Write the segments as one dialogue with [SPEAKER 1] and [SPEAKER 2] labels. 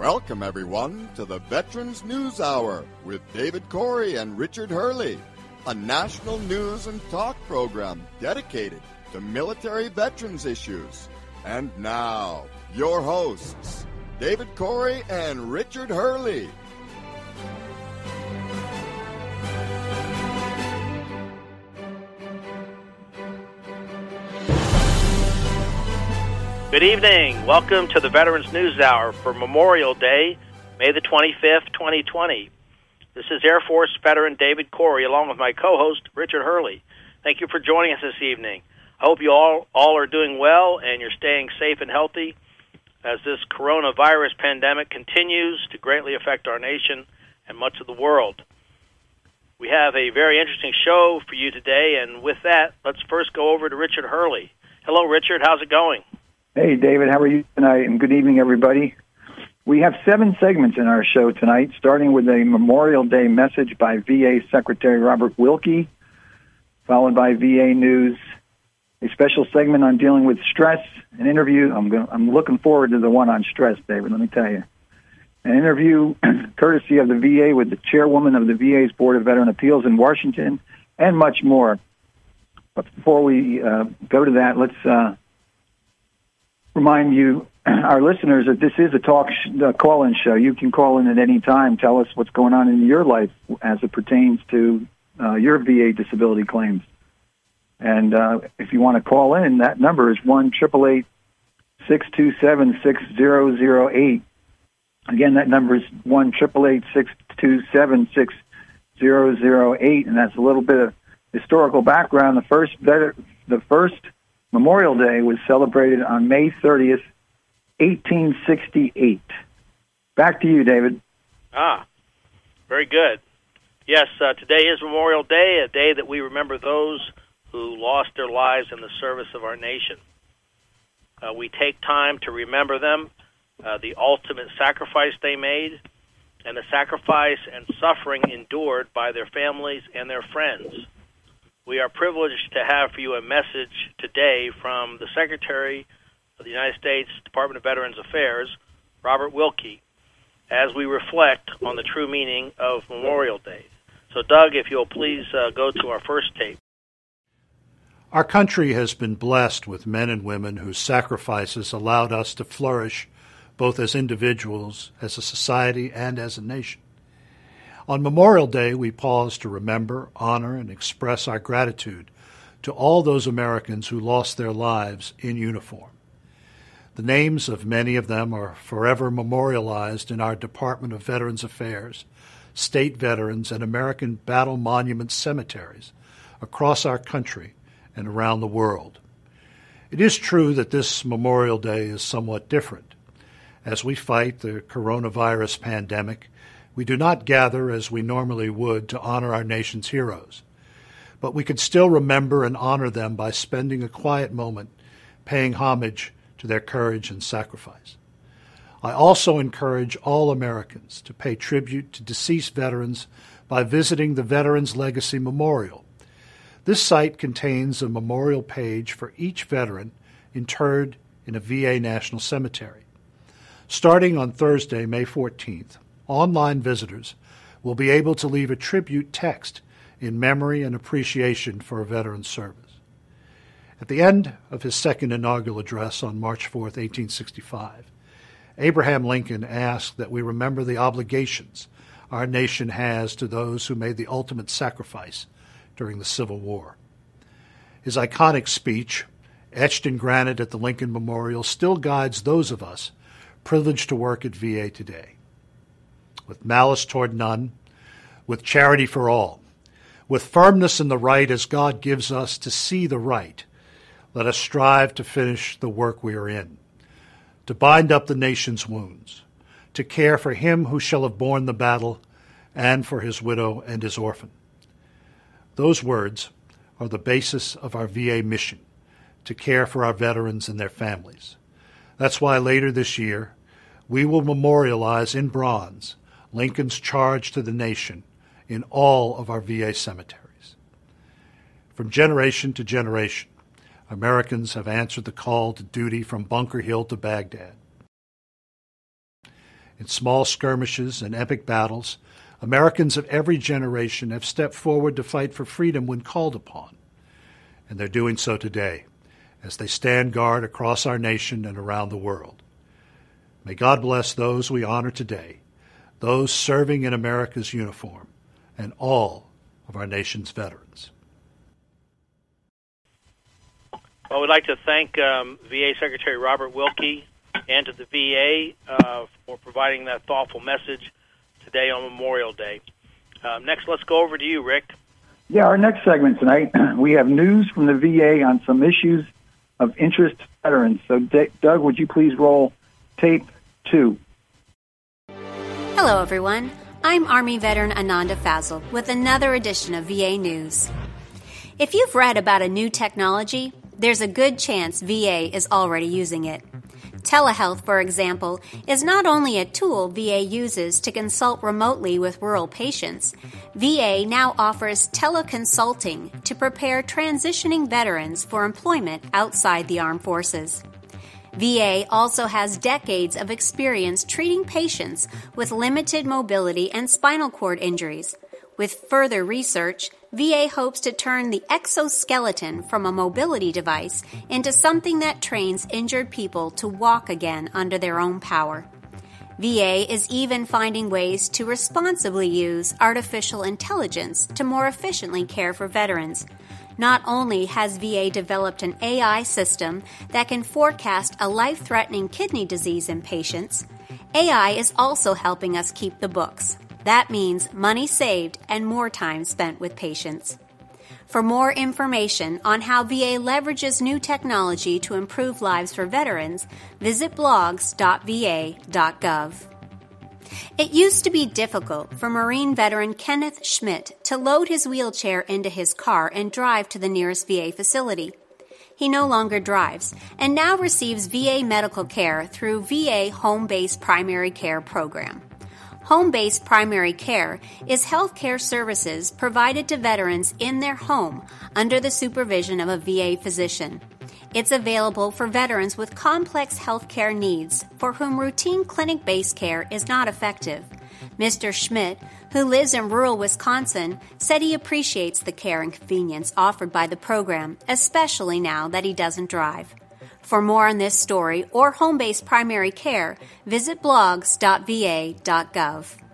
[SPEAKER 1] Welcome, everyone, to the Veterans News Hour with David Corey and Richard Hurley, a national news and talk program dedicated to military veterans issues. And now, your hosts, David Corey and Richard Hurley.
[SPEAKER 2] Good evening. Welcome to the Veterans News Hour for Memorial Day, May the 25th, 2020. This is Air Force veteran David Corey, along with my co-host, Richard Hurley. Thank you for joining us this evening. I hope you all are doing well and you're staying safe and healthy as this coronavirus pandemic continues to greatly affect our nation and much of the world. We have a very interesting show for you today, and with that, let's first go over to Richard Hurley. Hello, Richard. How's it going?
[SPEAKER 3] Hey, David, how are you tonight? And good evening, everybody. We have 7 segments in our show tonight, starting with a Memorial Day message by VA Secretary Robert Wilkie, followed by VA News, a special segment on dealing with stress, an interview. I'm looking forward to the one on stress, David, let me tell you. An interview courtesy of the VA with the chairwoman of the VA's Board of Veteran Appeals in Washington, and much more. But before we go to that, let's remind you, our listeners, that this is a call-in show. You can call in at any time. Tell us what's going on in your life as it pertains to your VA disability claims. And if you want to call in, that number is 1-888-627-6008. Again, that number is 1-888-627-6008. And that's a little bit of historical background. The first Memorial Day was celebrated on May 30th, 1868. Back to you, David.
[SPEAKER 2] Very good. Yes, today is Memorial Day, a day that we remember those who lost their lives in the service of our nation. We take time to remember them, the ultimate sacrifice they made, and the sacrifice and suffering endured by their families and their friends. We are privileged to have for you a message today from the Secretary of the United States Department of Veterans Affairs, Robert Wilkie, as we reflect on the true meaning of Memorial Day. So, Doug, if you'll please go to our first tape.
[SPEAKER 4] Our country has been blessed with men and women whose sacrifices allowed us to flourish both as individuals, as a society, and as a nation. On Memorial Day, we pause to remember, honor, and express our gratitude to all those Americans who lost their lives in uniform. The names of many of them are forever memorialized in our Department of Veterans Affairs, state veterans, and American battle monument cemeteries across our country and around the world. It is true that this Memorial Day is somewhat different. As we fight the coronavirus pandemic, we do not gather as we normally would to honor our nation's heroes, but we can still remember and honor them by spending a quiet moment paying homage to their courage and sacrifice. I also encourage all Americans to pay tribute to deceased veterans by visiting the Veterans Legacy Memorial. This site contains a memorial page for each veteran interred in a VA National Cemetery. Starting on Thursday, May 14th, online visitors will be able to leave a tribute text in memory and appreciation for a veteran's service. At the end of his second inaugural address on March 4, 1865, Abraham Lincoln asked that we remember the obligations our nation has to those who made the ultimate sacrifice during the Civil War. His iconic speech, etched in granite at the Lincoln Memorial, still guides those of us privileged to work at VA today. With malice toward none, with charity for all, with firmness in the right as God gives us to see the right, let us strive to finish the work we are in, to bind up the nation's wounds, to care for him who shall have borne the battle, and for his widow and his orphan. Those words are the basis of our VA mission, to care for our veterans and their families. That's why later this year, we will memorialize in bronze Lincoln's charge to the nation in all of our VA cemeteries. From generation to generation, Americans have answered the call to duty from Bunker Hill to Baghdad. In small skirmishes and epic battles, Americans of every generation have stepped forward to fight for freedom when called upon. And they're doing so today, as they stand guard across our nation and around the world. May God bless those we honor today, those serving in America's uniform, and all of our nation's veterans.
[SPEAKER 2] Well, we'd like to thank VA Secretary Robert Wilkie and to the VA for providing that thoughtful message today on Memorial Day. Next, let's go over to you, Rick.
[SPEAKER 3] Yeah, our next segment tonight, we have news from the VA on some issues of interest to veterans. So, Doug, would you please roll tape 2?
[SPEAKER 5] Hello, everyone. I'm Army veteran Ananda Fazal with another edition of VA News. If you've read about a new technology, there's a good chance VA is already using it. Telehealth, for example, is not only a tool VA uses to consult remotely with rural patients. VA now offers teleconsulting to prepare transitioning veterans for employment outside the armed forces. VA also has decades of experience treating patients with limited mobility and spinal cord injuries. With further research, VA hopes to turn the exoskeleton from a mobility device into something that trains injured people to walk again under their own power. VA is even finding ways to responsibly use artificial intelligence to more efficiently care for veterans. Not only has VA developed an AI system that can forecast a life-threatening kidney disease in patients, AI is also helping us keep the books. That means money saved and more time spent with patients. For more information on how VA leverages new technology to improve lives for veterans, visit blogs.va.gov. It used to be difficult for Marine veteran Kenneth Schmidt to load his wheelchair into his car and drive to the nearest VA facility. He no longer drives and now receives VA medical care through VA Home-Based Primary Care Program. Home-based primary care is health care services provided to veterans in their home under the supervision of a VA physician. It's available for veterans with complex health care needs for whom routine clinic-based care is not effective. Mr. Schmidt, who lives in rural Wisconsin, said he appreciates the care and convenience offered by the program, especially now that he doesn't drive. For more on this story or home-based primary care, visit blogs.va.gov.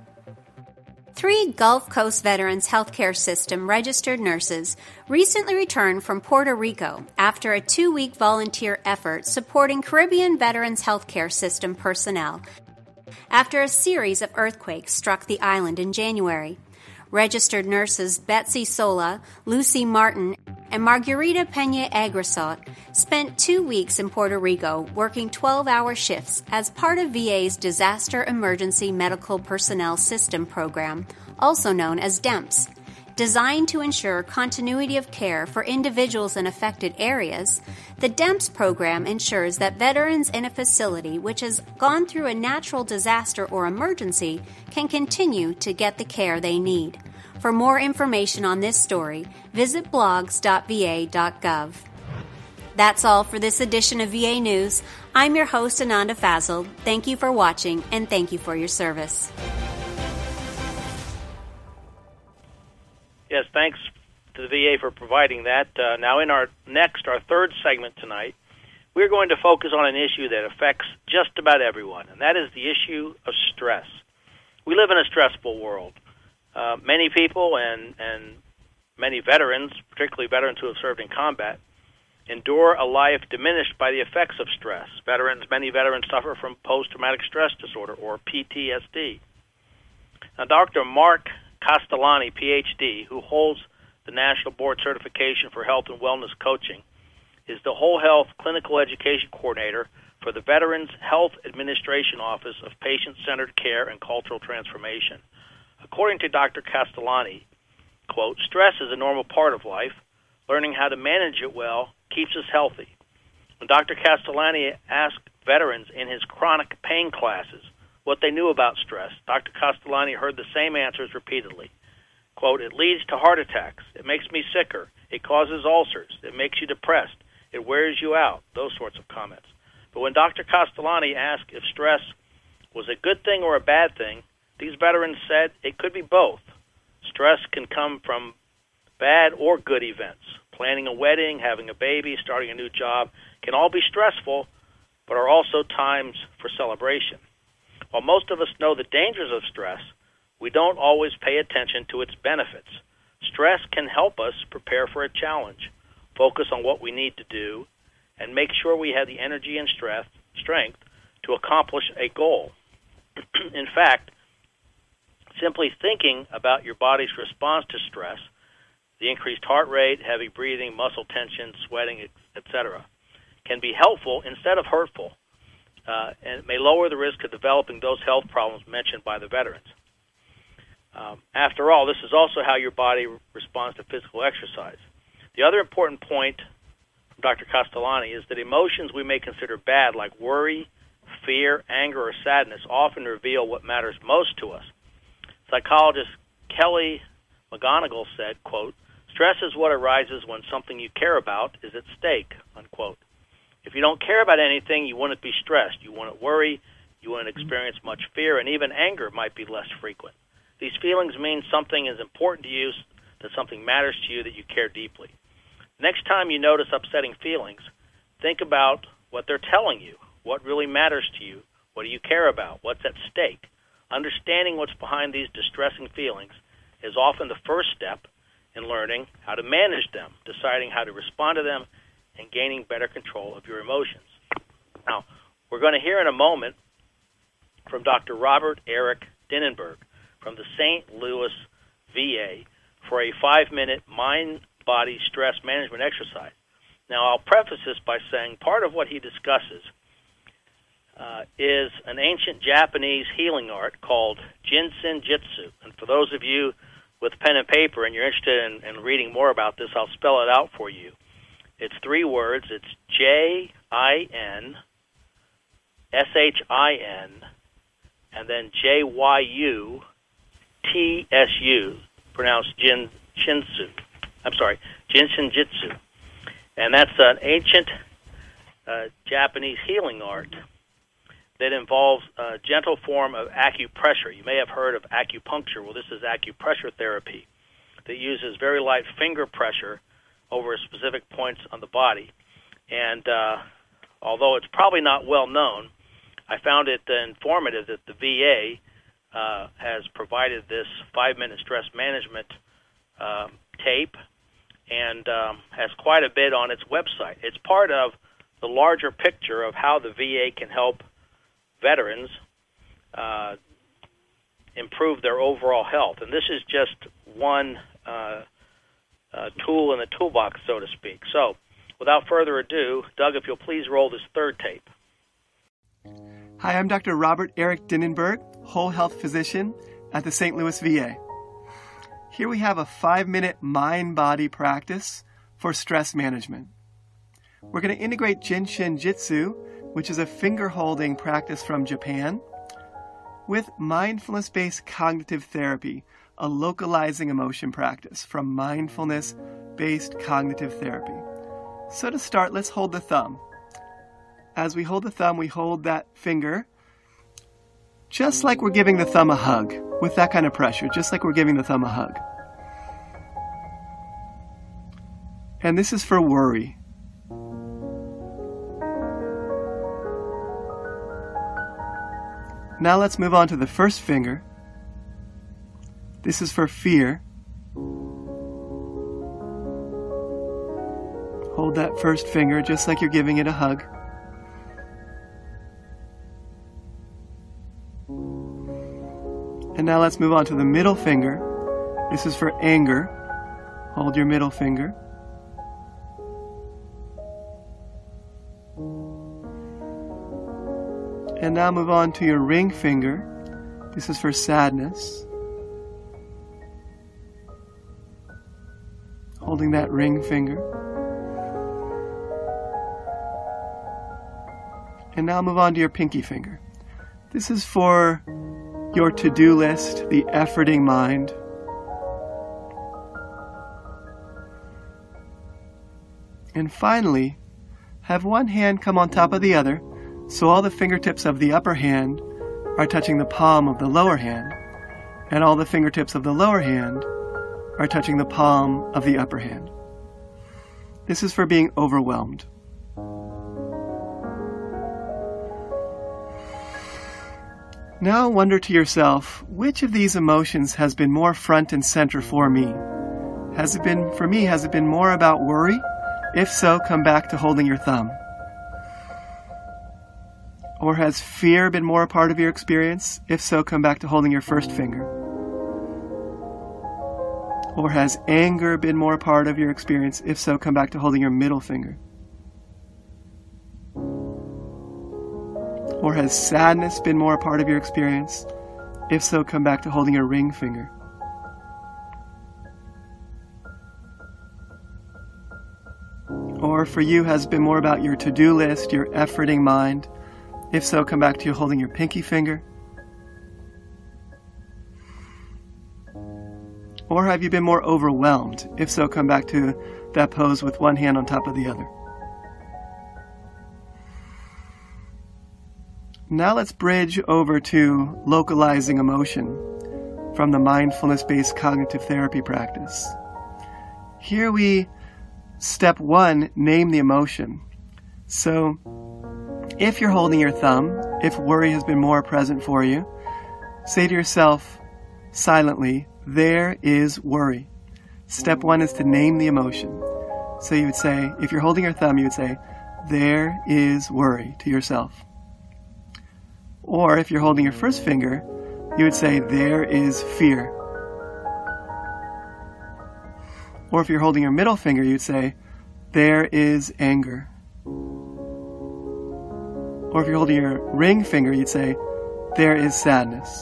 [SPEAKER 5] 3 Gulf Coast Veterans Healthcare System registered nurses recently returned from Puerto Rico after a 2-week volunteer effort supporting Caribbean Veterans Healthcare System personnel after a series of earthquakes struck the island in January. Registered nurses Betsy Sola, Lucy Martin, and Margarita Peña Agresot spent 2 weeks in Puerto Rico working 12-hour shifts as part of VA's Disaster Emergency Medical Personnel System program, also known as DEMPS. Designed to ensure continuity of care for individuals in affected areas, the DEMPS program ensures that veterans in a facility which has gone through a natural disaster or emergency can continue to get the care they need. For more information on this story, visit blogs.va.gov. That's all for this edition of VA News. I'm your host, Ananda Fazal. Thank you for watching, and thank you for your service.
[SPEAKER 2] Yes, thanks to the VA for providing that. Now, in our third segment tonight, we're going to focus on an issue that affects just about everyone, and that is the issue of stress. We live in a stressful world. Many people and many veterans, particularly veterans who have served in combat, endure a life diminished by the effects of stress. Many veterans suffer from post-traumatic stress disorder, or PTSD. Now, Dr. Mark Castellani, Ph.D., who holds the National Board Certification for Health and Wellness Coaching, is the Whole Health Clinical Education Coordinator for the Veterans Health Administration Office of Patient-Centered Care and Cultural Transformation. According to Dr. Castellani, quote, stress is a normal part of life. Learning how to manage it well keeps us healthy. When Dr. Castellani asked veterans in his chronic pain classes what they knew about stress, Dr. Castellani heard the same answers repeatedly. Quote, it leads to heart attacks. It makes me sicker. It causes ulcers. It makes you depressed. It wears you out. Those sorts of comments. But when Dr. Castellani asked if stress was a good thing or a bad thing, these veterans said it could be both. Stress can come from bad or good events. Planning a wedding, having a baby, starting a new job can all be stressful, but are also times for celebration. While most of us know the dangers of stress, we don't always pay attention to its benefits. Stress can help us prepare for a challenge, focus on what we need to do, and make sure we have the energy and strength to accomplish a goal. In fact, simply thinking about your body's response to stress, the increased heart rate, heavy breathing, muscle tension, sweating, etc., can be helpful instead of hurtful, and it may lower the risk of developing those health problems mentioned by the veterans. After all, this is also how your body responds to physical exercise. The other important point from Dr. Castellani is that emotions we may consider bad, like worry, fear, anger, or sadness, often reveal what matters most to us. Psychologist Kelly McGonigal said, quote, "Stress is what arises when something you care about is at stake," unquote. If you don't care about anything, you wouldn't be stressed. You wouldn't worry, you wouldn't experience much fear, and even anger might be less frequent. These feelings mean something is important to you, that something matters to you, that you care deeply. Next time you notice upsetting feelings, think about what they're telling you. What really matters to you? What do you care about? What's at stake? Understanding what's behind these distressing feelings is often the first step in learning how to manage them, deciding how to respond to them, and gaining better control of your emotions. Now, we're going to hear in a moment from Dr. Robert Eric Dinnenberg from the St. Louis VA for a 5-minute mind-body stress management exercise. Now, I'll preface this by saying part of what he discusses is an ancient Japanese healing art called Jinsen Jitsu. And for those of you with pen and paper and you're interested in reading more about this, I'll spell it out for you. It's 3 words. It's Jinshun, and then Jyutsu, pronounced Jinsen Jitsu. And that's an ancient Japanese healing art that involves a gentle form of acupressure. You may have heard of acupuncture. Well, this is acupressure therapy that uses very light finger pressure over specific points on the body. And although it's probably not well known, I found it informative that the VA has provided this 5-minute stress management tape and has quite a bit on its website. It's part of the larger picture of how the VA can help veterans improve their overall health. And this is just one tool in the toolbox, so to speak. So, without further ado, Doug, if you'll please roll this 3rd tape.
[SPEAKER 6] Hi, I'm Dr. Robert Eric Dinnenberg, whole health physician at the St. Louis VA. Here we have a 5-minute mind-body practice for stress management. We're going to integrate Jinsen Jitsu, which is a finger-holding practice from Japan, with mindfulness-based cognitive therapy, a localizing emotion practice from mindfulness-based cognitive therapy. So to start, let's hold the thumb. As we hold the thumb, we hold that finger just like we're giving the thumb a hug, with that kind of pressure, just like we're giving the thumb a hug. And this is for worry. Now let's move on to the first finger. This is for fear. Hold that first finger just like you're giving it a hug. And now let's move on to the middle finger. This is for anger. Hold your middle finger. And now move on to your ring finger. This is for sadness. Holding that ring finger. And now move on to your pinky finger. This is for your to-do list, the efforting mind. And finally, have one hand come on top of the other, so all the fingertips of the upper hand are touching the palm of the lower hand, and all the fingertips of the lower hand are touching the palm of the upper hand. This is for being overwhelmed. Now wonder to yourself, which of these emotions has been more front and center for me? Has it been more about worry? If so, come back to holding your thumb. Or has fear been more a part of your experience? If so, come back to holding your first finger. Or has anger been more a part of your experience? If so, come back to holding your middle finger. Or has sadness been more a part of your experience? If so, come back to holding your ring finger. Or for you, has it been more about your to-do list, your efforting mind? If so, come back to you holding your pinky finger. Or have you been more overwhelmed? If so, come back to that pose with one hand on top of the other. Now let's bridge over to localizing emotion from the mindfulness-based cognitive therapy practice. Here step 1, name the emotion. So, if you're holding your thumb, if worry has been more present for you, say to yourself silently, there is worry. Step 1 is to name the emotion. So you would say, if you're holding your thumb, you would say, there is worry to yourself. Or if you're holding your first finger, you would say, there is fear. Or if you're holding your middle finger, you'd say, there is anger. Or if you're holding your ring finger, you'd say, there is sadness.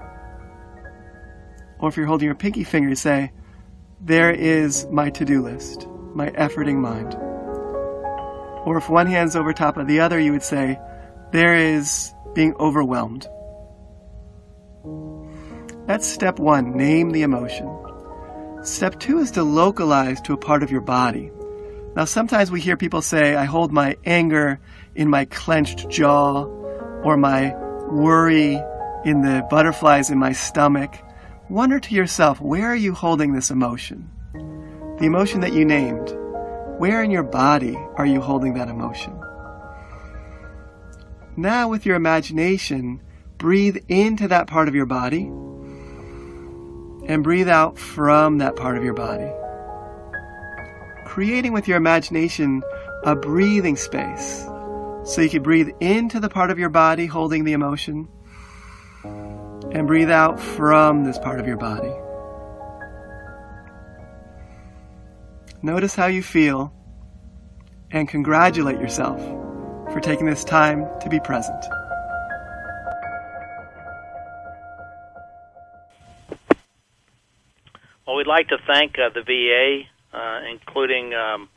[SPEAKER 6] Or if you're holding your pinky finger, you'd say, there is my to-do list, my efforting mind. Or if one hand's over top of the other, you would say, there is being overwhelmed. That's step 1, name the emotion. Step 2 is to localize to a part of your body. Now sometimes we hear people say, I hold my anger in my clenched jaw, or my worry in the butterflies in my stomach. Wonder to yourself, where are you holding this emotion? The emotion that you named. Where in your body are you holding that emotion? Now with your imagination, breathe into that part of your body and breathe out from that part of your body. Creating with your imagination a breathing space. So you can breathe into the part of your body holding the emotion and breathe out from this part of your body. Notice how you feel and congratulate yourself for taking this time to be present.
[SPEAKER 2] Well, we'd like to thank the VA, including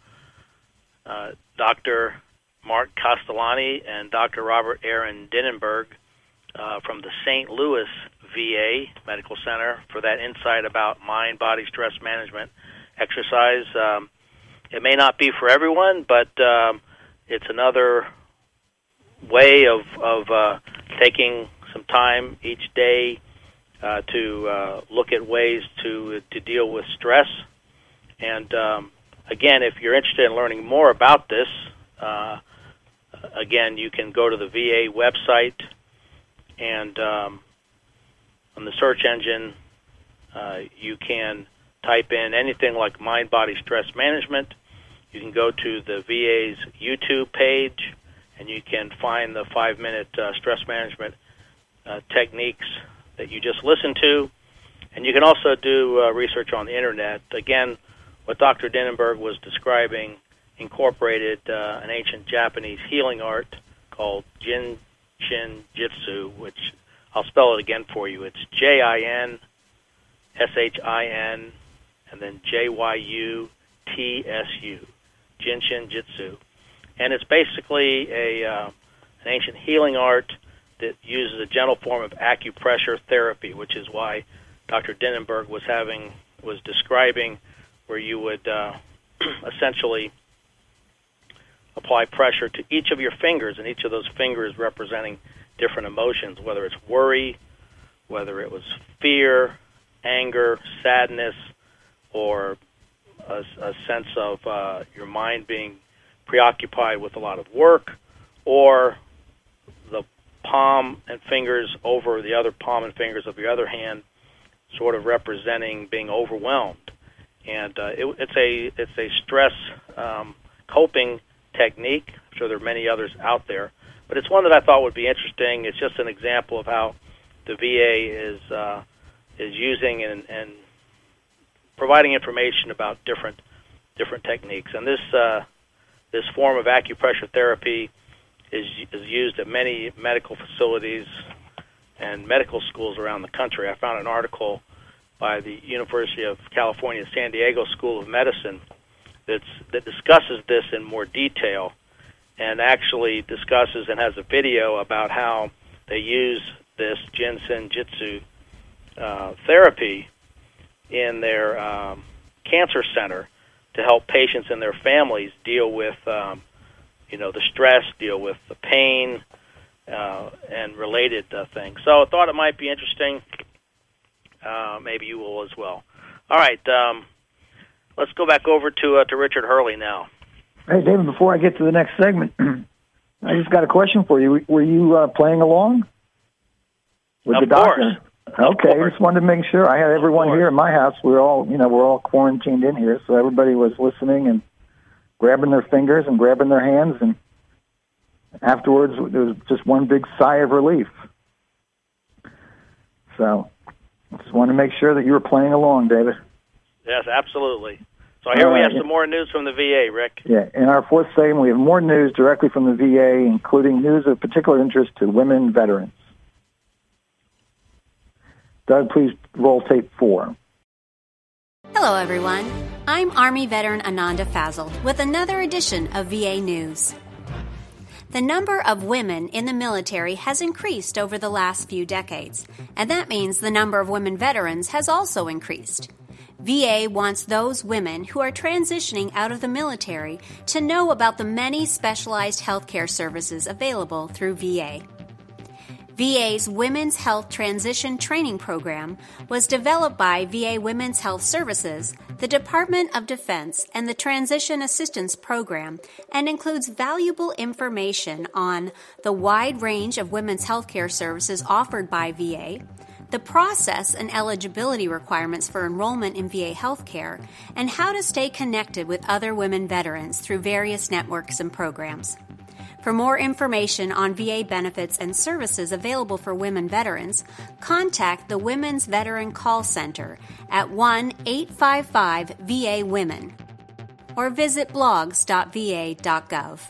[SPEAKER 2] Dr. Mark Castellani and Dr. Robert Aaron Dinenberg from the St. Louis VA Medical Center for that insight about mind-body stress management exercise. It may not be for everyone, but it's another way of taking some time each day to look at ways to deal with stress. And again, if you're interested in learning more about this, again, you can go to the VA website, and on the search engine, you can type in anything like mind-body stress management. You can go to the VA's YouTube page, and you can find the 5-minute stress management techniques that you just listened to. And you can also do research on the Internet. Again, what Dr. Dinenberg was describing incorporated an ancient Japanese healing art called Jinshin Jitsu, which I'll spell it again for you. It's Jinshin, and then Jyutsu, Jinshin Jitsu. And it's basically an ancient healing art that uses a gentle form of acupressure therapy, which is why Dr. Dinenberg was describing where you would essentially apply pressure to each of your fingers, and each of those fingers representing different emotions, whether it's worry, whether it was fear, anger, sadness, or a sense of your mind being preoccupied with a lot of work, or the palm and fingers over the other palm and fingers of your other hand sort of representing being overwhelmed. And it's a stress coping technique. I'm sure there are many others out there, but it's one that I thought would be interesting. It's just an example of how the VA is using and providing information about different techniques. And this form of acupressure therapy is used at many medical facilities and medical schools around the country. I found an article by the University of California, San Diego School of Medicine that discusses this in more detail, and actually discusses and has a video about how they use this Jinsen Jyutsu therapy in their cancer center to help patients and their families deal with the stress, deal with the pain, and related things. So I thought it might be interesting. Maybe you will as well. All right, let's go back over to Richard Hurley now.
[SPEAKER 3] Hey, David, before I get to the next segment, I just got a question for you. Were you playing along with the doctor? Okay, I just wanted to make sure. I had everyone here in my house. We're all quarantined in here, so everybody was listening and grabbing their fingers and grabbing their hands, and afterwards there was just one big sigh of relief. So I just wanted to make sure that you were playing along, David.
[SPEAKER 2] Yes, absolutely. So here we have some more news from the VA, Rick.
[SPEAKER 3] Yeah, in our fourth segment, we have more news directly from the VA, including news of particular interest to women veterans. Doug, please roll tape 4.
[SPEAKER 5] Hello, everyone. I'm Army veteran Ananda Fazal with another edition of VA News. The number of women in the military has increased over the last few decades, and that means the number of women veterans has also increased. VA wants those women who are transitioning out of the military to know about the many specialized healthcare services available through VA. VA's Women's Health Transition Training Program was developed by VA Women's Health Services, the Department of Defense, and the Transition Assistance Program, and includes valuable information on the wide range of women's healthcare services offered by VA, the process and eligibility requirements for enrollment in VA healthcare, and how to stay connected with other women veterans through various networks and programs. For more information on VA benefits and services available for women veterans, contact the Women's Veteran Call Center at 1-855-VA-WOMEN or visit blogs.va.gov.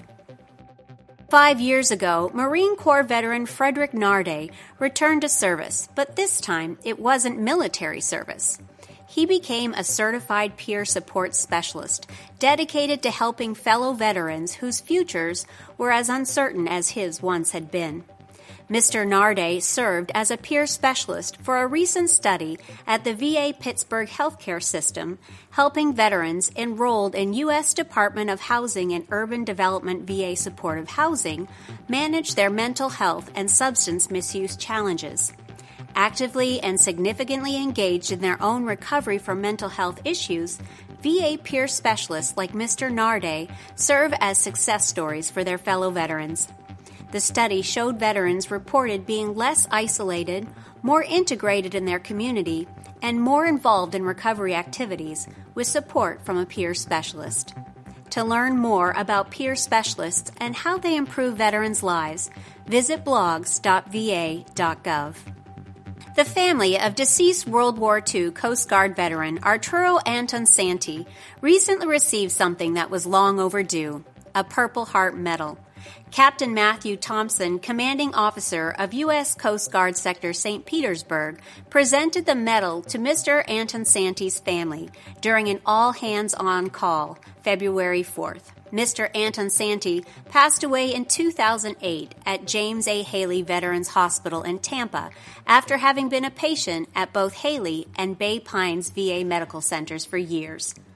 [SPEAKER 5] 5 years ago, Marine Corps veteran Frederick Narday returned to service, but this time it wasn't military service. He became a certified peer support specialist, dedicated to helping fellow veterans whose futures were as uncertain as his once had been. Mr. Narday served as a peer specialist for a recent study at the VA Pittsburgh Healthcare System, helping veterans enrolled in U.S. Department of Housing and Urban Development VA Supportive Housing manage their mental health and substance misuse challenges. Actively and significantly engaged in their own recovery from mental health issues, VA peer specialists like Mr. Narday serve as success stories for their fellow veterans. The study showed veterans reported being less isolated, more integrated in their community, and more involved in recovery activities with support from a peer specialist. To learn more about peer specialists and how they improve veterans' lives, visit blogs.va.gov. The family of deceased World War II Coast Guard veteran Arturo Antonsanti recently received something that was long overdue, a Purple Heart Medal. Captain Matthew Thompson, commanding officer of U.S. Coast Guard Sector St. Petersburg, presented the medal to Mr. Antonsanti's family during an all-hands-on call, February 4th. Mr. Antonsanti passed away in 2008 at James A. Haley Veterans Hospital in Tampa after having been a patient at both Haley and Bay Pines VA medical centers for years.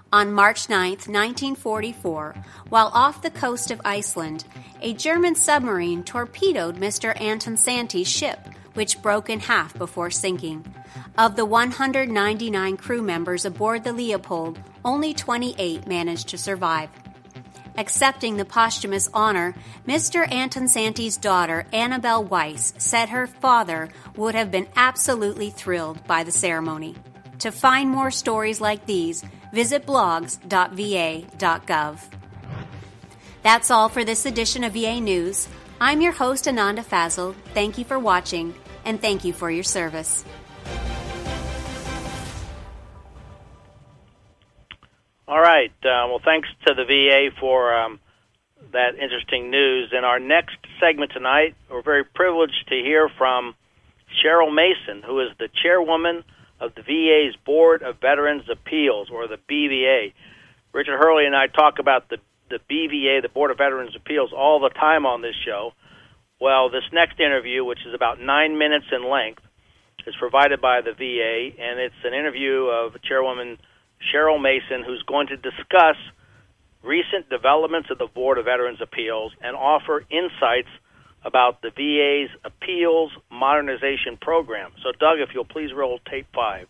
[SPEAKER 5] On March 9, 1944, while off the coast of Iceland, a German submarine torpedoed Mr. Anton Santi's ship, which broke in half before sinking. Of the 199 crew members aboard the Leopold, only 28 managed to survive. Accepting the posthumous honor, Mr. Anton Santi's daughter, Annabelle Weiss, said her father would have been absolutely thrilled by the ceremony. To find more stories like these, visit blogs.va.gov. That's all for this edition of VA News. I'm your host, Ananda Fazal. Thank you for watching, and thank you for your service.
[SPEAKER 2] All right. Well, thanks to the VA for that interesting news. In our next segment tonight, we're very privileged to hear from Cheryl Mason, who is the chairwoman of the VA's Board of Veterans Appeals, or the BVA. Richard Hurley and I talk about the BVA, the Board of Veterans Appeals, all the time on this show. Well, this next interview, which is about 9 minutes in length, is provided by the VA, and it's an interview of Chairwoman Cheryl Mason, who's going to discuss recent developments of the Board of Veterans Appeals and offer insights about the VA's Appeals Modernization Program. So, Doug, if you'll please roll tape 5.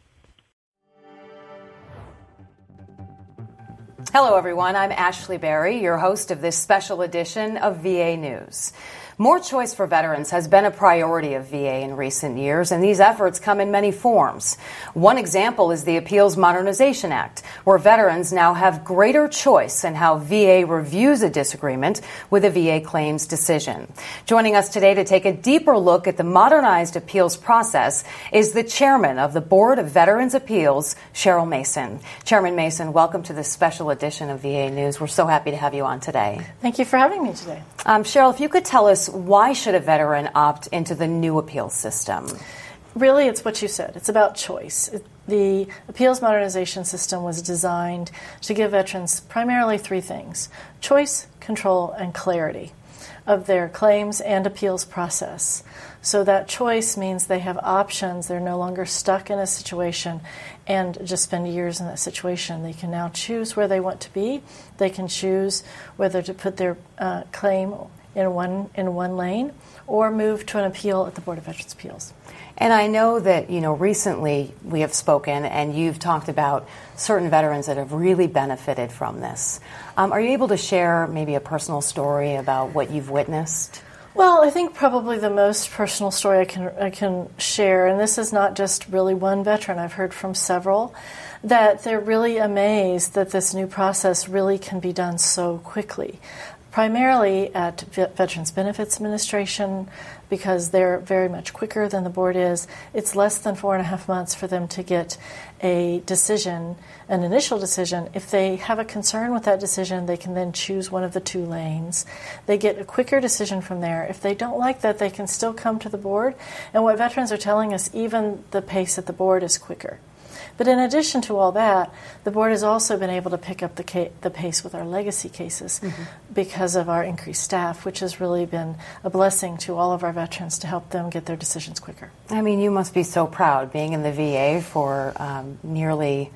[SPEAKER 7] Hello, everyone. I'm Ashley Berry, your host of this special edition of VA News. More choice for veterans has been a priority of VA in recent years, and these efforts come in many forms. One example is the Appeals Modernization Act, where veterans now have greater choice in how VA reviews a disagreement with a VA claims decision. Joining us today to take a deeper look at the modernized appeals process is the chairman of the Board of Veterans Appeals, Cheryl Mason. Chairman Mason, welcome to this special edition of VA News. We're so happy to have you on today.
[SPEAKER 8] Thank you for having me today.
[SPEAKER 7] Cheryl, if you could tell us, why should a veteran opt into the new appeals system?
[SPEAKER 8] Really, it's what you said. It's about choice. The appeals modernization system was designed to give veterans primarily 3 things: choice, control, and clarity of their claims and appeals process. So that choice means they have options. They're no longer stuck in a situation and just spend years in that situation. They can now choose where they want to be. They can choose whether to put their claim in one lane or move to an appeal at the Board of Veterans Appeals.
[SPEAKER 7] And I know that, recently we have spoken and you've talked about certain veterans that have really benefited from this. Are you able to share maybe a personal story about what you've witnessed?
[SPEAKER 8] Well, I think probably the most personal story I can share, and this is not just really one veteran, I've heard from several, that they're really amazed that this new process really can be done so quickly. Primarily at Veterans Benefits Administration, because they're very much quicker than the board is. It's less than 4.5 months for them to get a decision, an initial decision. If they have a concern with that decision, they can then choose one of the 2 lanes. They get a quicker decision from there. If they don't like that, they can still come to the board. And what veterans are telling us, even the pace at the board is quicker. But in addition to all that, the board has also been able to pick up the pace with our legacy cases because of our increased staff, which has really been a blessing to all of our veterans to help them get their decisions quicker.
[SPEAKER 7] I mean, you must be so proud being in the VA for nearly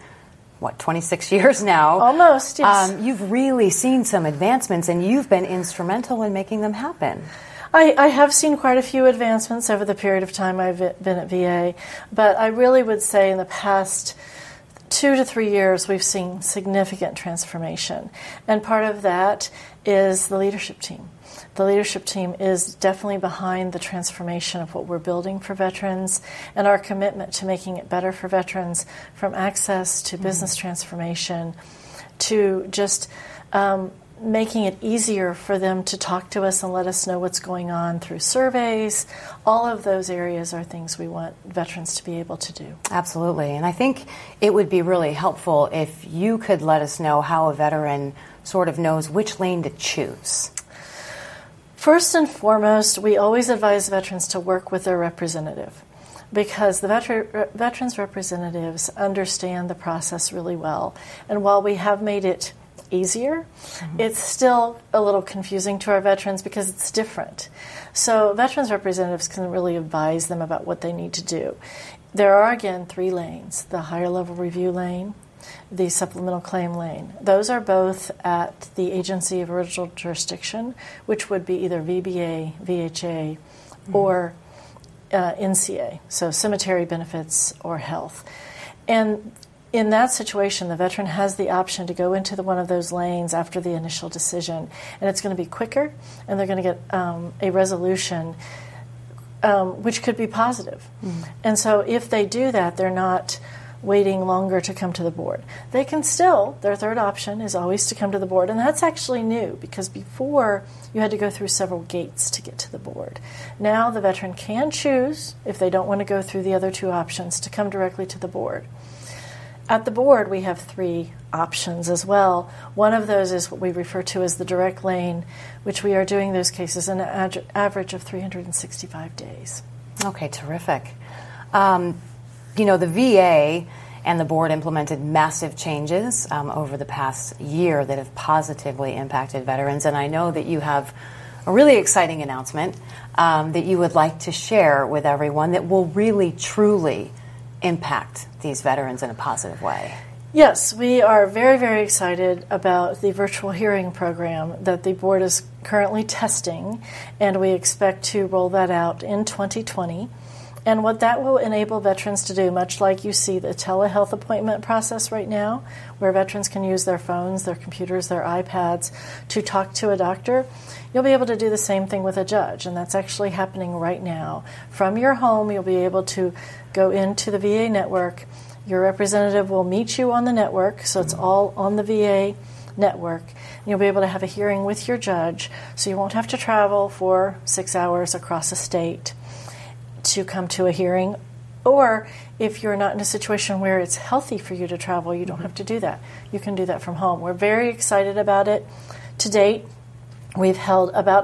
[SPEAKER 7] 26 years now.
[SPEAKER 8] Almost, yes.
[SPEAKER 7] You've really seen some advancements, and you've been instrumental in making them happen.
[SPEAKER 8] I have seen quite a few advancements over the period of time I've been at VA, but I really would say in the past 2 to 3 years we've seen significant transformation. And part of that is the leadership team. The leadership team is definitely behind the transformation of what we're building for veterans and our commitment to making it better for veterans, from access to business transformation to just making it easier for them to talk to us and let us know what's going on through surveys. All of those areas are things we want veterans to be able to do.
[SPEAKER 7] Absolutely. And I think it would be really helpful if you could let us know how a veteran sort of knows which lane to choose.
[SPEAKER 8] First and foremost, we always advise veterans to work with their representative, because the veterans representatives understand the process really well. And while we have made it easier, it's still a little confusing to our veterans because it's different. So veterans representatives can really advise them about what they need to do. There are, again, 3 lanes: the higher level review lane, the supplemental claim lane. Those are both at the agency of original jurisdiction, which would be either VBA, VHA, or NCA, so cemetery benefits or health. And in that situation, the veteran has the option to go into one of those lanes after the initial decision, and it's going to be quicker, and they're going to get a resolution which could be positive. And so if they do that, they're not waiting longer to come to the board. They can still, their third option is always to come to the board, and that's actually new, because before you had to go through several gates to get to the board. Now the veteran can choose, if they don't want to go through the other two options, to come directly to the board. At the board, we have three options as well. One of those is what we refer to as the direct lane, which we are doing those cases in an average of 365 days.
[SPEAKER 7] Okay, terrific. The VA and the board implemented massive changes over the past year that have positively impacted veterans, and I know that you have a really exciting announcement that you would like to share with everyone that will really, truly impact these veterans in a positive way.
[SPEAKER 8] Yes, we are very, very excited about the virtual hearing program that the board is currently testing, and we expect to roll that out in 2020. And what that will enable veterans to do, much like you see the telehealth appointment process right now, where veterans can use their phones, their computers, their iPads to talk to a doctor, you'll be able to do the same thing with a judge, and that's actually happening right now. From your home, you'll be able to go into the VA network. Your representative will meet you on the network, so it's all on the VA network. And you'll be able to have a hearing with your judge, so you won't have to travel for 6 hours across a state to come to a hearing. Or if you're not in a situation where it's healthy for you to travel, you don't have to do that. You can do that from home. We're very excited about it. To date, we've held about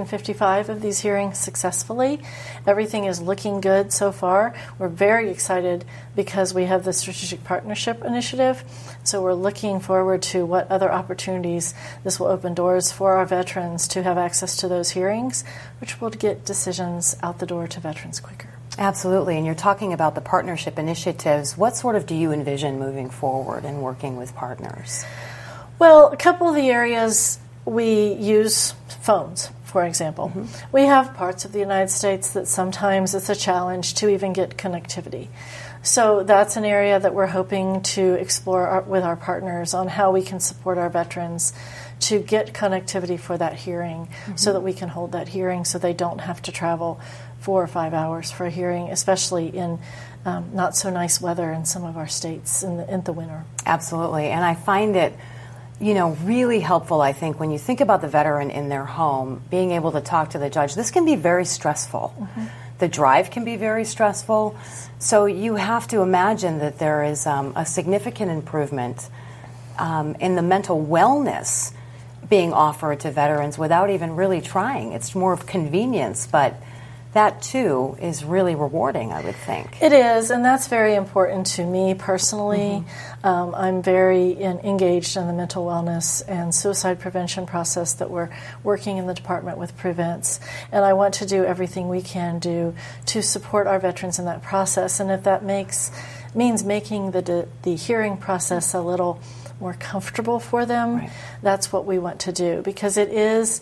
[SPEAKER 8] 155 of these hearings successfully. Everything is looking good so far. We're very excited because we have the Strategic Partnership Initiative. So we're looking forward to what other opportunities this will open doors for our veterans to have access to those hearings, which will get decisions out the door to veterans quicker.
[SPEAKER 7] Absolutely. And you're talking about the partnership initiatives. What sort of do you envision moving forward and working with partners?
[SPEAKER 8] Well, a couple of the areas we use phones, for example. We have parts of the United States that sometimes it's a challenge to even get connectivity. So that's an area that we're hoping to explore with our partners on how we can support our veterans to get connectivity for that hearing so that we can hold that hearing so they don't have to travel 4 or 5 hours for a hearing, especially in not so nice weather in some of our states in the winter.
[SPEAKER 7] Absolutely. And I find it really helpful, I think, when you think about the veteran in their home, being able to talk to the judge. This can be very stressful. The drive can be very stressful. So you have to imagine that there is a significant improvement in the mental wellness being offered to veterans without even really trying. It's more of convenience, but that too is really rewarding, I would think.
[SPEAKER 8] It is, and that's very important to me personally. I'm very engaged in the mental wellness and suicide prevention process that we're working in the department with Prevents, and I want to do everything we can do to support our veterans in that process. And if that means making the hearing process a little more comfortable for them, that's what we want to do, because it is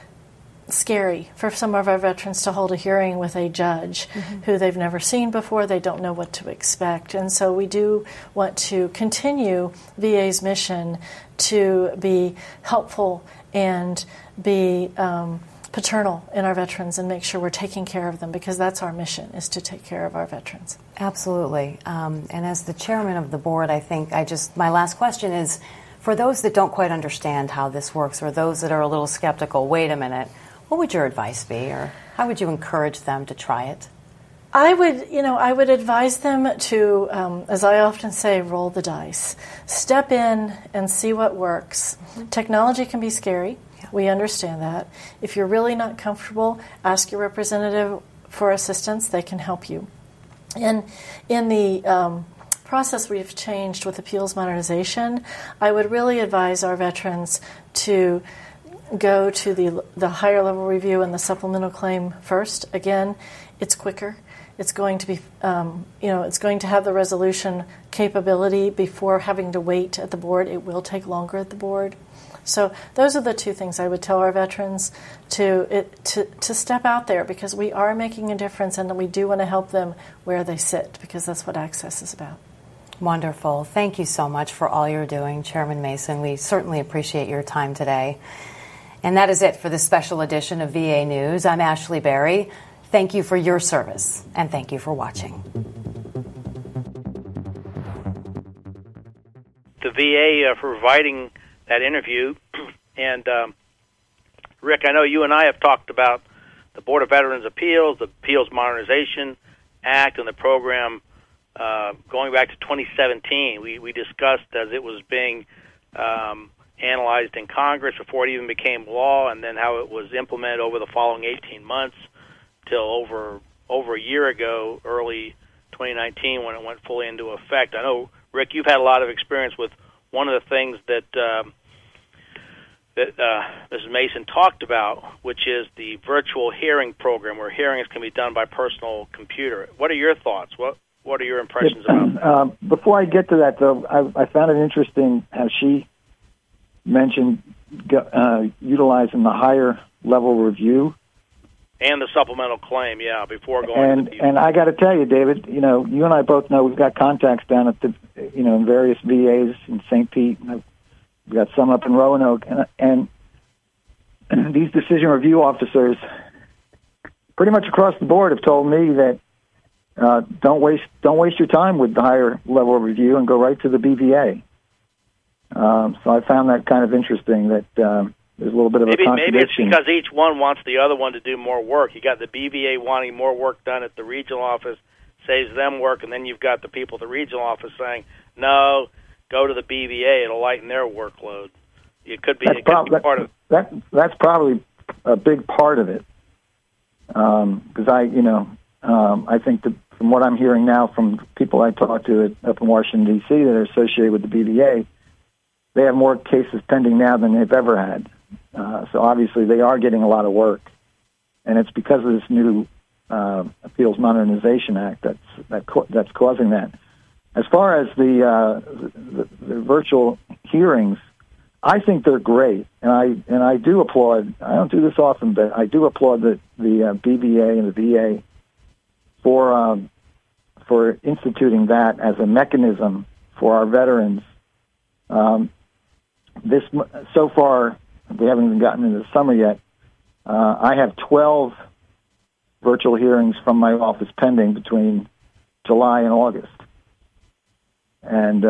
[SPEAKER 8] scary for some of our veterans to hold a hearing with a judge who they've never seen before. They don't know what to expect. And so we do want to continue VA's mission to be helpful and be paternal in our veterans and make sure we're taking care of them, because that's our mission, is to take care of our veterans.
[SPEAKER 7] Absolutely. And as the chairman of the board, I think my last question is, for those that don't quite understand how this works, or those that are a little skeptical, wait a minute, what would your advice be, or how would you encourage them to try it?
[SPEAKER 8] I would advise them to, as I often say, roll the dice. Step in and see what works. Technology can be scary. We understand that. If you're really not comfortable, ask your representative for assistance. They can help you. And in the process we've changed with appeals modernization, I would really advise our veterans to go to the higher level review and the supplemental claim first. Again, it's quicker. It's going to be, it's going to have the resolution capability before having to wait at the board. It will take longer at the board. So those are the two things I would tell our veterans to step out there, because we are making a difference and we do want to help them where they sit, because that's what Access is about.
[SPEAKER 7] Wonderful. Thank you so much for all you're doing, Chairman Mason. We certainly appreciate your time today. And that is it for this special edition of VA News. I'm Ashley Berry. Thank you for your service, and thank you for watching.
[SPEAKER 2] The VA for providing that interview. And, Rick, I know you and I have talked about the Board of Veterans Appeals, the Appeals Modernization Act, and the program going back to 2017. We discussed as it was being analyzed in Congress before it even became law, and then how it was implemented over the following 18 months till over a year ago, early 2019, when it went fully into effect. I know, Rick, you've had a lot of experience with one of the things that Mrs. Mason talked about, which is the virtual hearing program, where hearings can be done by personal computer. What are your thoughts? What are your impressions about that?
[SPEAKER 3] Before I get to that, though, I found it interesting how she mentioned utilizing the higher level review.
[SPEAKER 2] And the supplemental claim, before going to the...
[SPEAKER 3] And I got to tell you, David, you and I both know we've got contacts down at the, in various VAs in St. Pete. We've got some up in Roanoke. And these decision review officers, pretty much across the board, have told me that don't waste your time with the higher level of review and go right to the BVA. So I found that kind of interesting, that there's a little bit of a contradiction.
[SPEAKER 2] Maybe it's because each one wants the other one to do more work. You got the BVA wanting more work done at the regional office, saves them work, and then you've got the people at the regional office saying, no, go to the BVA, it'll lighten their workload. It could be part of
[SPEAKER 3] it. That's probably a big part of it. Because I think that from what I'm hearing now from people I talk to up in Washington, D.C. that are associated with the BVA, they have more cases pending now than they've ever had. So obviously they are getting a lot of work, and it's because of this new Appeals Modernization Act that's causing that. As far as the virtual hearings, I think they're great, and I do applaud. I don't do this often, but I do applaud the BVA and the VA for instituting that as a mechanism for our veterans. So far, we haven't even gotten into the summer yet. I have 12 virtual hearings from my office pending between July and August. And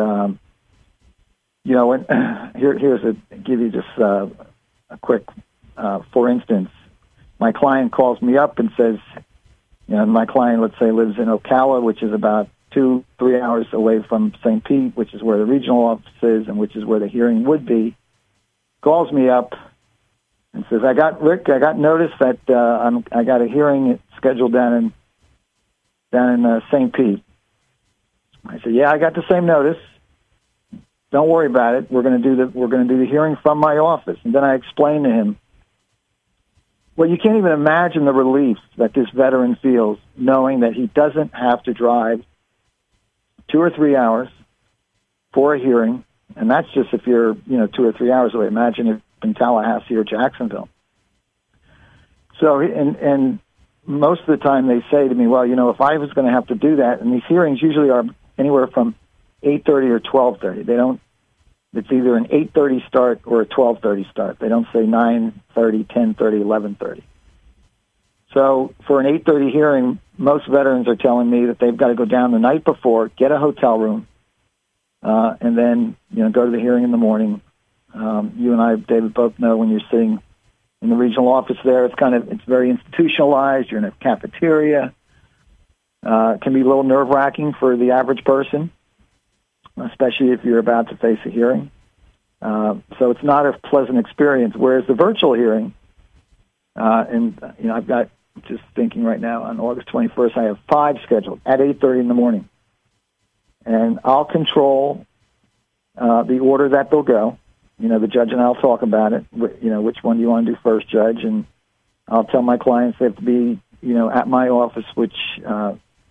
[SPEAKER 3] give you just a quick, for instance, my client calls me up and says, my client, let's say, lives in Ocala, which is about 2-3 hours away from St. Pete, which is where the regional office is and which is where the hearing would be, calls me up and says, I got notice that I got a hearing scheduled down in St. Pete. I said, yeah, I got the same notice. Don't worry about it. We're going to do the hearing from my office. And then I explained to him, well, you can't even imagine the relief that this veteran feels knowing that he doesn't have to drive 2 or 3 hours for a hearing, and that's just if you're 2 or 3 hours away. Imagine if in Tallahassee or Jacksonville. So, and most of the time they say to me, well, if I was going to have to do that, and these hearings usually are anywhere from 8:30 or 12:30. They don't. It's either an 8:30 start or a 12:30 start. They don't say 9:30, 10:30, 11:30. So for an 8:30 hearing, most veterans are telling me that they've got to go down the night before, get a hotel room, and then go to the hearing in the morning. You and I, David, both know when you're sitting in the regional office there, it's very institutionalized. You're in a cafeteria. It can be a little nerve-wracking for the average person, especially if you're about to face a hearing. So it's not a pleasant experience. Whereas the virtual hearing, I've got, just thinking right now, on August 21st, I have 5 scheduled at 8:30 in the morning. And I'll control the order that they'll go. The judge and I'll talk about it. Which one do you want to do first, Judge? And I'll tell my clients they have to be, at my office, which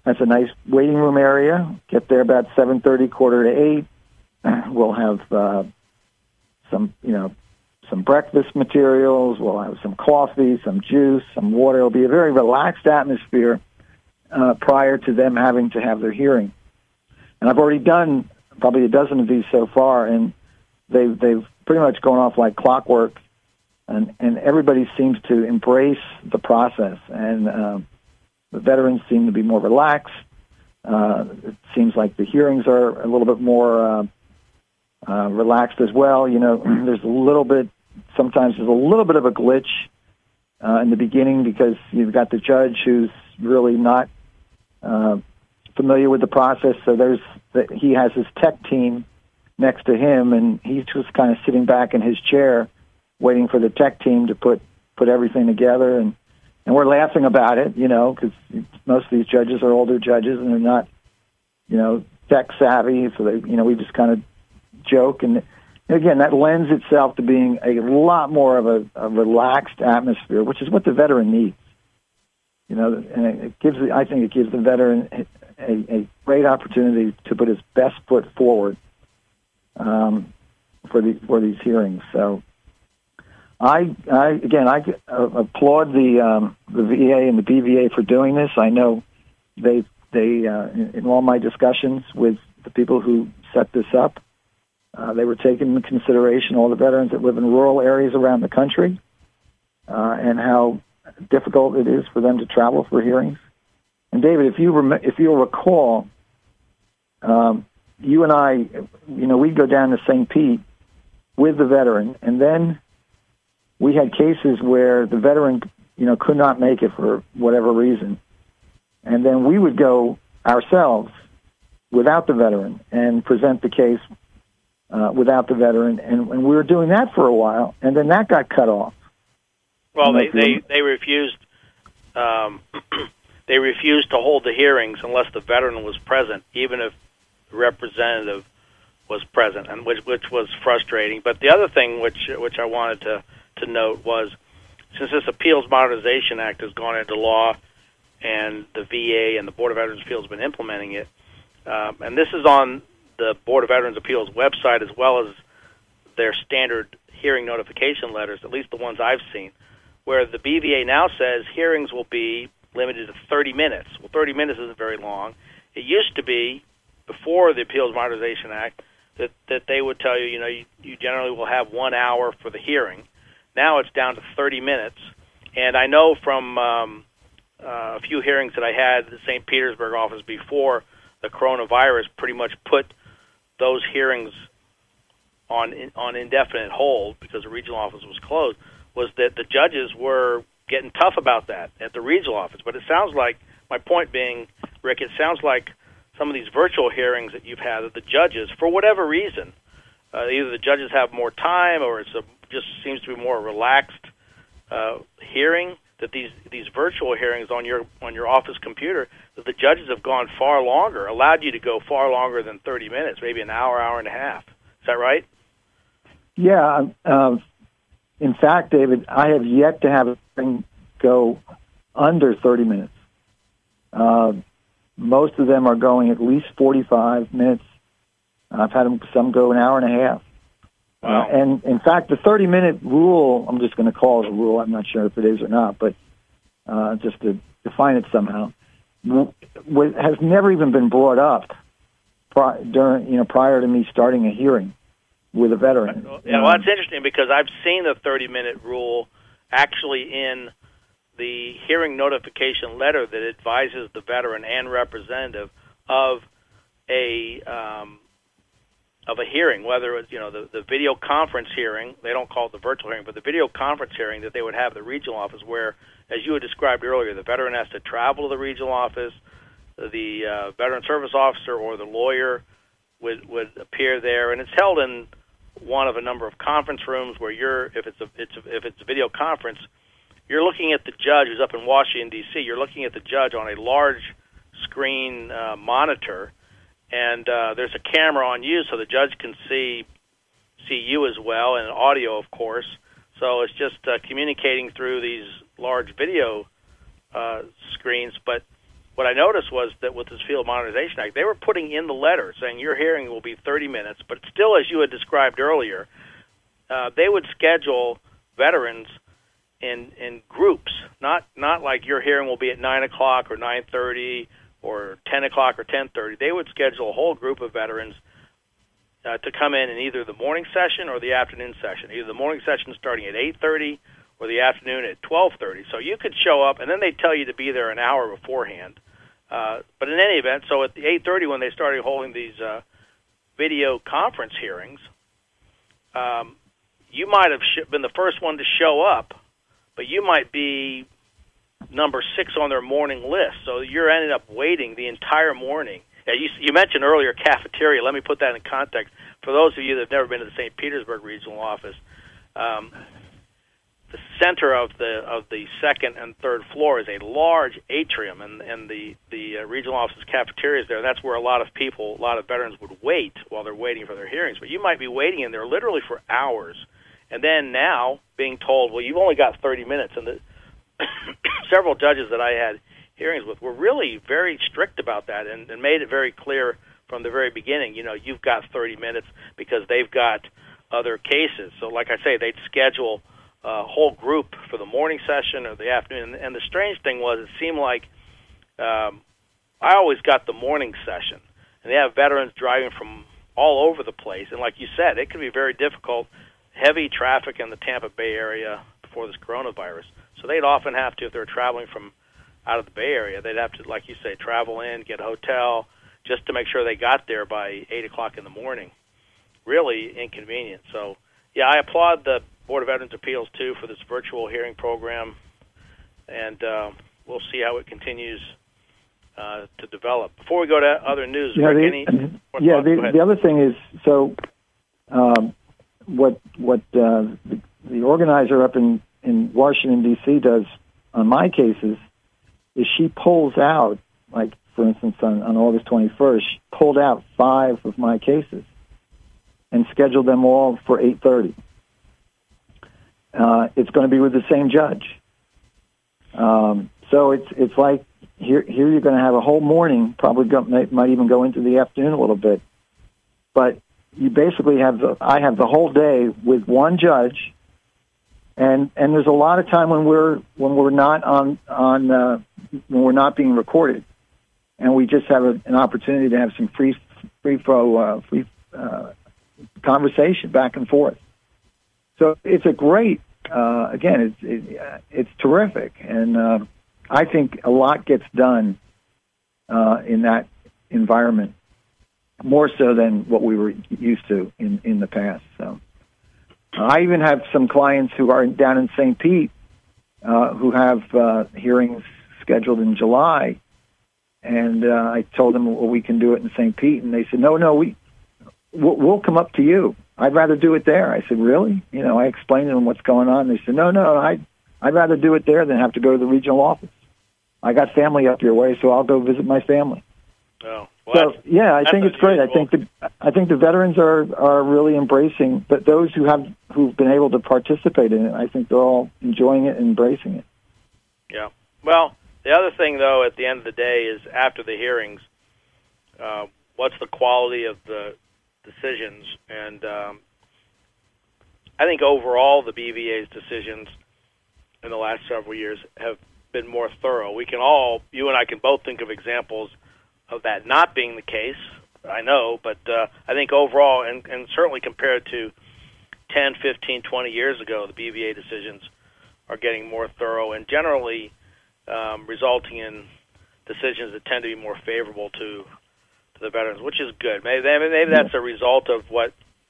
[SPEAKER 3] That's a nice waiting room area. Get there about 7:30, quarter to 8. We'll have some breakfast materials. We'll have some coffee, some juice, some water. It'll be a very relaxed atmosphere prior to them having to have their hearing. And I've already done probably a dozen of these so far, and they've pretty much gone off like clockwork, and everybody seems to embrace the process. And the veterans seem to be more relaxed. It seems like the hearings are a little bit more relaxed as well. You know, sometimes there's a little bit of a glitch in the beginning because you've got the judge who's really not familiar with the process. So he has his tech team next to him, and he's just kind of sitting back in his chair waiting for the tech team to put everything together. And we're laughing about it, you know, because most of these judges are older judges and they're not, you know, tech savvy. So we just kind of joke. And again, that lends itself to being a lot more of a relaxed atmosphere, which is what the veteran needs. You know, and I think it gives the veteran a great opportunity to put his best foot forward for these hearings. So I applaud the VA and the BVA for doing this. I know they in all my discussions with the people who set this up, they were taking into consideration all the veterans that live in rural areas around the country and how difficult it is for them to travel for hearings. And David, if you'll recall, you and I, you know, we'd go down to St. Pete with the veteran, and then we had cases where the veteran, you know, could not make it for whatever reason, and then we would go ourselves without the veteran and present the case without the veteran, and we were doing that for a while, and then that got cut off.
[SPEAKER 2] Well, they refused. They refused to hold the hearings unless the veteran was present, even if the representative was present, and which was frustrating. But the other thing which I wanted to note was, since this Appeals Modernization Act has gone into law, and the VA and the Board of Veterans Appeals have been implementing it, and this is on the Board of Veterans Appeals website as well as their standard hearing notification letters, at least the ones I've seen, where the BVA now says hearings will be limited to 30 minutes. Well, 30 minutes isn't very long. It used to be, before the Appeals Modernization Act, that they would tell you, you know, you generally will have 1 hour for the hearing. Now it's down to 30 minutes. And I know from a few hearings that I had at the St. Petersburg office before the coronavirus pretty much put those hearings on indefinite hold because the regional office was closed, was that the judges were getting tough about that at the regional office. But it sounds like, my point being, Rick, it sounds like some of these virtual hearings that you've had, that the judges, for whatever reason, either the judges have more time or just seems to be more relaxed hearing, that these virtual hearings on your office computer, that the judges have gone far longer, allowed you to go far longer than 30 minutes, maybe an hour, hour and a half. Is that right?
[SPEAKER 3] Yeah. In fact, David, I have yet to have a thing go under 30 minutes. Most of them are going at least 45 minutes. I've had some go an hour and a half.
[SPEAKER 2] Wow.
[SPEAKER 3] And in fact, the 30-minute rule, I'm just going to call it a rule. I'm not sure if it is or not, but just to define it somehow, has never even been brought up prior to me starting a hearing with a veteran.
[SPEAKER 2] Yeah, well, that's interesting because I've seen the 30-minute rule actually in the hearing notification letter that advises the veteran and representative of a hearing, whether it's, you know, the video conference hearing, they don't call it the virtual hearing, but the video conference hearing that they would have at the regional office where, as you had described earlier, the veteran has to travel to the regional office, the veteran service officer or the lawyer would appear there, and it's held in one of a number of conference rooms where if it's a video conference, you're looking at the judge who's up in Washington, D.C. You're looking at the judge on a large screen monitor, and there's a camera on you so the judge can see you as well, and audio, of course. So it's just communicating through these large video screens. But what I noticed was that with this Field Modernization Act, they were putting in the letter saying your hearing will be 30 minutes, but still, as you had described earlier, they would schedule veterans in groups, not like your hearing will be at 9 o'clock or 9:30 or 10 o'clock or 10:30. They would schedule a whole group of veterans to come in either the morning session or the afternoon session, either the morning session starting at 8:30 or the afternoon at 12:30. So you could show up, and then they'd tell you to be there an hour beforehand. But in any event, so at the 8:30 when they started holding these video conference hearings, you might have been the first one to show up, but you might be number 6 on their morning list. So you're ended up waiting the entire morning. You mentioned earlier cafeteria. Let me put that in context. For those of you that have never been to the St. Petersburg Regional Office, the center of the second and third floor is a large atrium, and the regional office's cafeteria is there. That's where a lot of veterans would wait while they're waiting for their hearings. But you might be waiting in there literally for hours, and then now being told, well, you've only got 30 minutes. And the several judges that I had hearings with were really very strict about that and made it very clear from the very beginning, you've got 30 minutes because they've got other cases. So like I say, they'd schedule a whole group for the morning session or the afternoon. And the strange thing was it seemed like I always got the morning session. And they have veterans driving from all over the place. And like you said, it could be very difficult, heavy traffic in the Tampa Bay area before this coronavirus. So they'd often have to, if they were traveling from out of the Bay Area, they'd have to, like you say, travel in, get a hotel, just to make sure they got there by 8 o'clock in the morning. Really inconvenient. So, yeah, I applaud the Board of Veterans' Appeals, too, for this virtual hearing program, and we'll see how it continues to develop. Before we go to other news, Rick,
[SPEAKER 3] the other thing is, so what the organizer up in Washington, D.C. does on my cases is she pulls out, like, for instance, on August 21st, she pulled out 5 of my cases and scheduled them all for 8:30. It's going to be with the same judge. So it's like here you're going to have a whole morning, probably might even go into the afternoon a little bit. But you basically I have the whole day with one judge, and there's a lot of time when we're not when we're not being recorded, and we just have an opportunity to have some free conversation back and forth. So it's a great, again, it's terrific, and I think a lot gets done in that environment, more so than what we were used to in the past. So I even have some clients who are down in St. Pete who have hearings scheduled in July, and I told them, well, we can do it in St. Pete, and they said, no, we'll come up to you. I'd rather do it there. I said, really? I explained to them what's going on. They said, no, I'd rather do it there than have to go to the regional office. I got family up your way, so I'll go visit my family.
[SPEAKER 2] Oh, well,
[SPEAKER 3] so yeah, I think it's great. I think the veterans are really embracing, but those who've been able to participate in it, I think they're all enjoying it and embracing it.
[SPEAKER 2] Yeah. Well, the other thing, though, at the end of the day is after the hearings, what's the quality of the decisions? And I think overall the BVA's decisions in the last several years have been more thorough. You and I can both think of examples of that not being the case, I know, but I think overall, and certainly compared to 10, 15, 20 years ago, the BVA decisions are getting more thorough and generally resulting in decisions that tend to be more favorable to the veterans, which is good. Maybe that's a result of what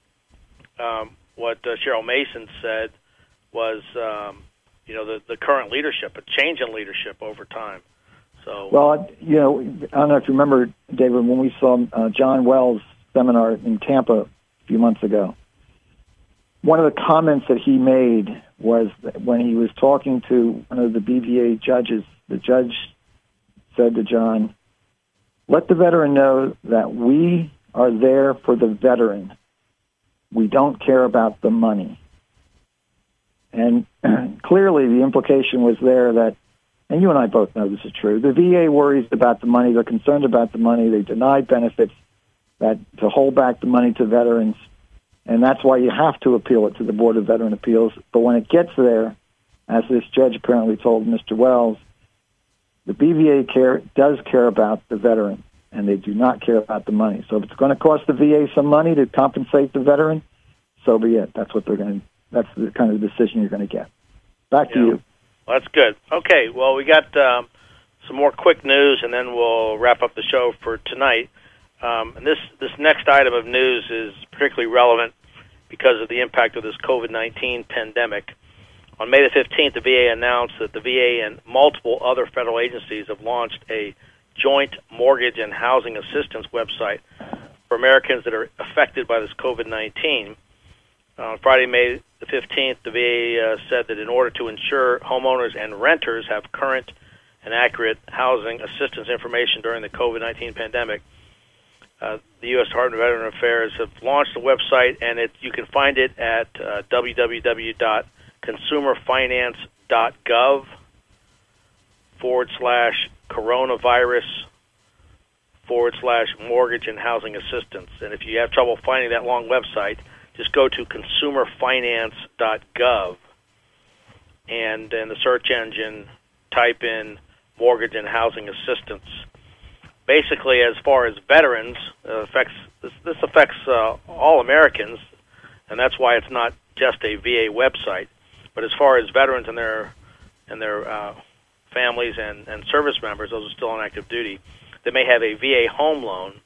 [SPEAKER 2] Cheryl Mason said was the current leadership, a change in leadership over time. So, well,
[SPEAKER 3] I don't know if you remember, David, when we saw John Wells' seminar in Tampa a few months ago. One of the comments that he made was that when he was talking to one of the BVA judges, the judge said to John, "Let the veteran know that we are there for the veteran. We don't care about the money." And clearly the implication was there that and you and I both know this is true, the VA worries about the money. They're concerned about the money. They deny benefits to hold back the money to veterans, and that's why you have to appeal it to the Board of Veteran Appeals. But when it gets there, as this judge apparently told Mr. Wells, the BVA does care about the veteran, and they do not care about the money. So if it's going to cost the VA some money to compensate the veteran, so be it. That's what they're going to. That's the kind of decision you're going to get. Back to you.
[SPEAKER 2] Well, that's good. Okay, well, we got some more quick news, and then we'll wrap up the show for tonight. And this next item of news is particularly relevant because of the impact of this COVID-19 pandemic. On May the 15th, the VA announced that the VA and multiple other federal agencies have launched a joint mortgage and housing assistance website for Americans that are affected by this COVID-19. On Friday, May the 15th, the VA said that in order to ensure homeowners and renters have current and accurate housing assistance information during the COVID-19 pandemic, the U.S. Department of Veteran Affairs have launched a website, and you can find it at www.consumerfinance.gov/coronavirus/mortgage and housing assistance. And if you have trouble finding that long website, just go to consumerfinance.gov, and in the search engine, type in mortgage and housing assistance. Basically, as far as veterans, this affects all Americans, and that's why it's not just a VA website. But as far as veterans and their families and service members, those are still on active duty, they may have a VA home loan.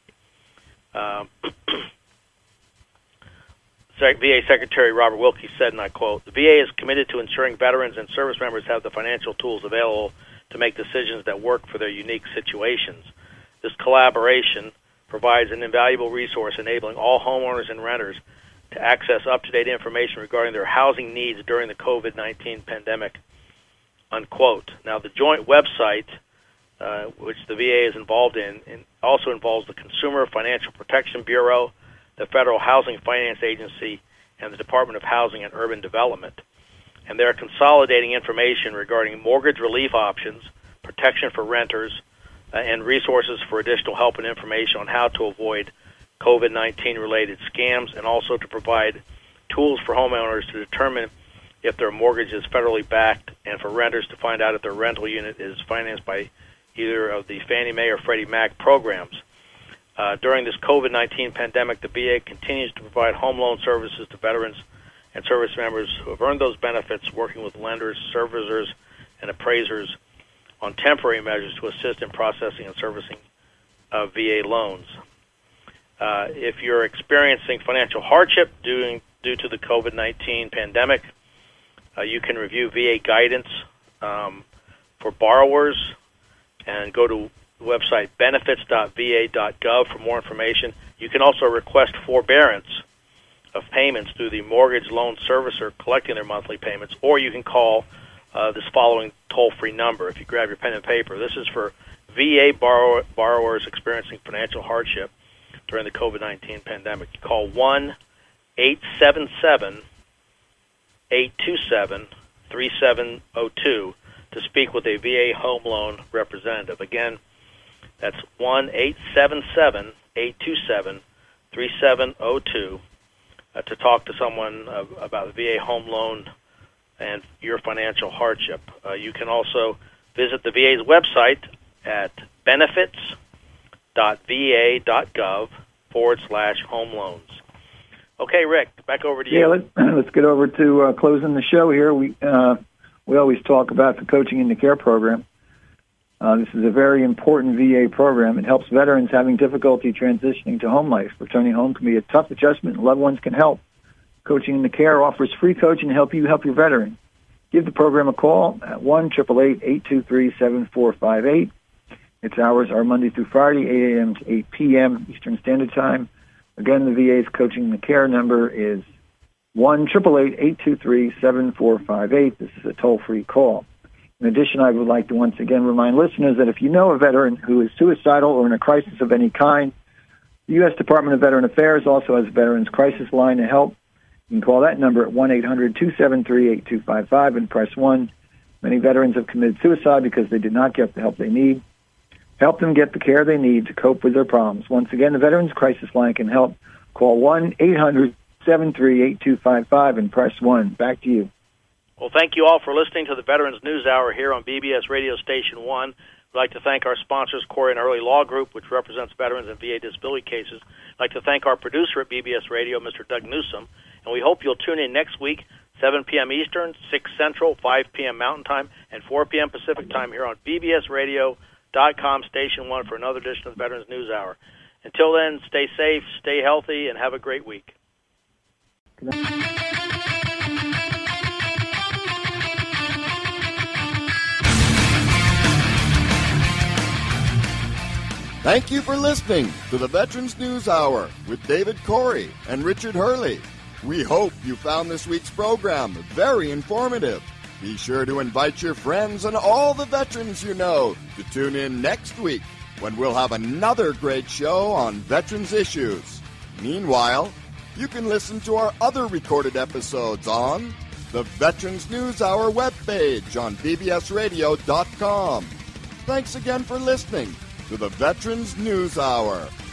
[SPEAKER 2] VA Secretary Robert Wilkie said, and I quote, "The VA is committed to ensuring veterans and service members have the financial tools available to make decisions that work for their unique situations. This collaboration provides an invaluable resource enabling all homeowners and renters to access up-to-date information regarding their housing needs during the COVID-19 pandemic," unquote. Now, the joint website, which the VA is involved in also involves the Consumer Financial Protection Bureau, the Federal Housing Finance Agency, and the Department of Housing and Urban Development. And they're consolidating information regarding mortgage relief options, protection for renters, and resources for additional help and information on how to avoid COVID-19 related scams, and also to provide tools for homeowners to determine if their mortgage is federally backed, and for renters to find out if their rental unit is financed by either of the Fannie Mae or Freddie Mac programs. During this COVID-19 pandemic, the VA continues to provide home loan services to veterans and service members who have earned those benefits, working with lenders, servicers, and appraisers on temporary measures to assist in processing and servicing VA loans. If you're experiencing financial hardship due to the COVID-19 pandemic, you can review VA guidance for borrowers and go to the website benefits.va.gov for more information. You can also request forbearance of payments through the mortgage loan servicer collecting their monthly payments, or you can call this following toll-free number. If you grab your pen and paper, this is for VA borrowers experiencing financial hardship during the COVID-19 pandemic. You call 1-877-827-3702 to speak with a VA home loan representative. Again, that's 1-877-827-3702 to talk to someone about the VA home loan and your financial hardship. You can also visit the VA's website at benefits.va.gov/home loans. Okay, Rick, back over to you.
[SPEAKER 3] Yeah, let's get over to closing the show here. We always talk about the Coaching into Care program. This is a very important VA program. It helps veterans having difficulty transitioning to home life. Returning home can be a tough adjustment, and loved ones can help. Coaching into Care offers free coaching to help you help your veteran. Give the program a call at 1-888-823-7458. Its hours are Monday through Friday, 8 a.m. to 8 p.m. Eastern Standard Time. Again, the VA's Coaching into Care number is 1-888-823-7458. This is a toll-free call. In addition, I would like to once again remind listeners that if you know a veteran who is suicidal or in a crisis of any kind, the U.S. Department of Veteran Affairs also has a Veterans Crisis Line to help. You can call that number at 1-800-273-8255 and press 1. Many veterans have committed suicide because they did not get the help they need. Help them get the care they need to cope with their problems. Once again, the Veterans Crisis Line can help. Call 1-800-738255 and press 1. Back to you.
[SPEAKER 2] Well, thank you all for listening to the Veterans News Hour here on BBS Radio Station 1. We'd like to thank our sponsors, Corey and Early Law Group, which represents veterans and VA disability cases. I'd like to thank our producer at BBS Radio, Mr. Doug Newsom. And we hope you'll tune in next week, 7 p.m. Eastern, 6 Central, 5 p.m. Mountain Time, and 4 p.m. Pacific Time here on bbsradio.com Station 1 for another edition of the Veterans News Hour. Until then, stay safe, stay healthy, and have a great week.
[SPEAKER 1] Thank you for listening to the Veterans News Hour with David Corey and Richard Hurley. We hope you found this week's program very informative. Be sure to invite your friends and all the veterans you know to tune in next week when we'll have another great show on veterans issues. Meanwhile, you can listen to our other recorded episodes on the Veterans News Hour webpage on bbsradio.com. Thanks again for listening to the Veterans News Hour.